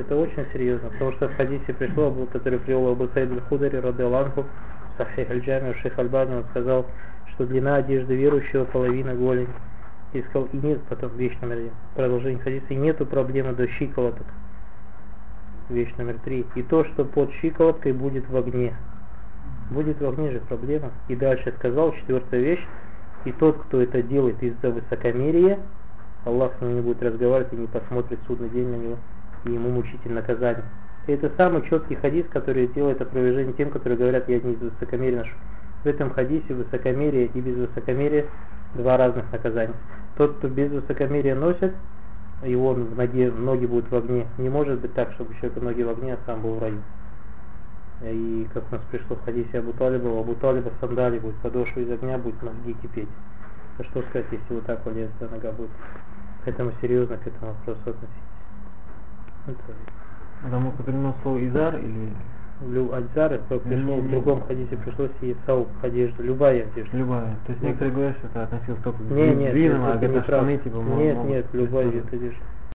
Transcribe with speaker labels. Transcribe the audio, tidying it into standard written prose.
Speaker 1: Это очень серьезно, потому что в хадисе пришло, который привел Абу Саид аль-Худари, радиаллаху анху, Сахих аль-Джами, шейх Альбани, он сказал, что длина одежды верующего половина голени. И сказал, и нет, потом вещь номер 1, продолжение хадиса, и нету проблемы до щиколоток. Вещь номер 3. И то, что под щиколоткой будет в огне. Будет в огне же проблема. И дальше сказал, 4-я вещь, и тот, кто это делает из-за высокомерия, Аллах с ним не будет разговаривать и не посмотрит в судный день на него, и ему мучительное наказание. И это самый четкий хадис, который делает опровержение тем, которые говорят, я не из высокомерия ношу. В этом хадисе высокомерие и без высокомерия два разных наказания. Тот, кто без высокомерия носит, его в ноги будут в огне. Не может быть так, чтобы человек ноги в огне, а сам был в раю. И как у нас пришло в хадисе Абу Талиба, у Абу Талиба сандали будет, подошва из огня будет ноги кипеть. А что сказать, если вот так валяется нога будет? Поэтому серьезно к этому вопросу относитесь.
Speaker 2: Потому что применил слово изар или...
Speaker 1: Альзар, это пришло, в другом хадисе пришлось и саук, одежда, любая одежда.
Speaker 2: Любая. То есть некоторые говорят, что это относилось только к
Speaker 1: Нет,
Speaker 2: длинным, а
Speaker 1: это
Speaker 2: где-то штаны типа...
Speaker 1: Нет, любая вид одежды.